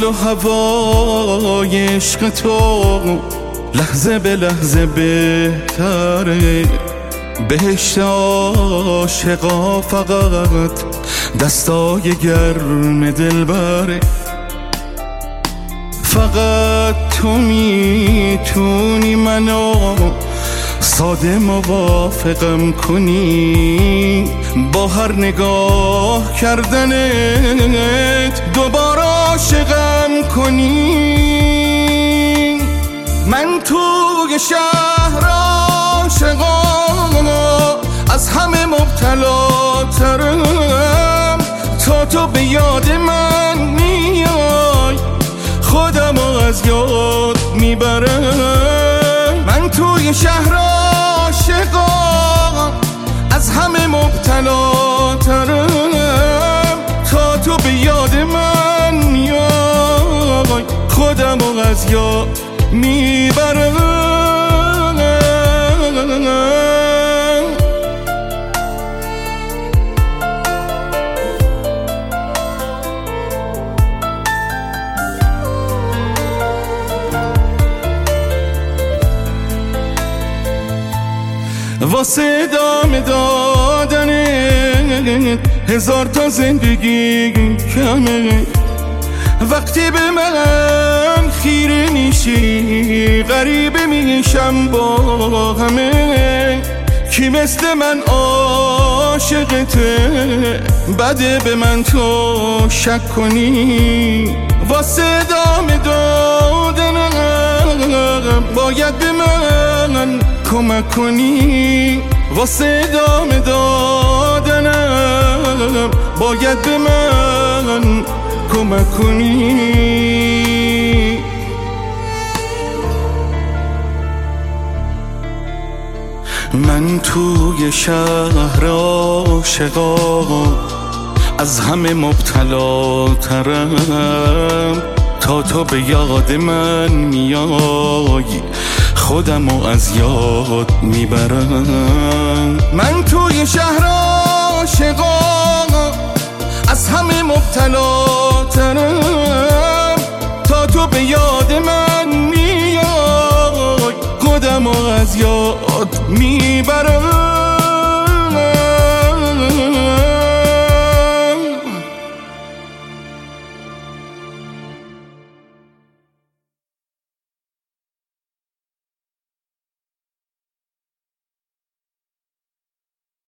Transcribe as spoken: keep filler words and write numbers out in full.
حال و هوای عشق تو لحظه به لحظه بهتره. بهشت عاشقا فقط دستای گرم دلبره. فقط تو میتونی منو ساده موافقم کنی، با هر نگاه کردنت دوباره عاشقم کنی. من توی شهر عاشقام از همه مبتلا ترم، تا تو به یاد من میای خودم از یاد میبرم. من توی شهر عاشقام از همه مبتلا ترم، تا تو به یاد من میای خودم از یاد میبرم. واسه ادامه دادن هزار تا زندگی کمه. وقتی به من خیره میشی غریبه میشم با همه. کی مثل من عاشقته بده به من تو شک کنی. واسه ادامه دادن باید به من کمک کنی. واسه ادامه دادنم باید به من کمک کنی. من توی شهر عاشقا از همه مبتلا ترم، تا تو به یاد من میای خودمو از یاد میبرم. من توی شهر عاشقا از همه مبتلا ترم، تا تو به یاد من میای خودمو از یاد میبرم.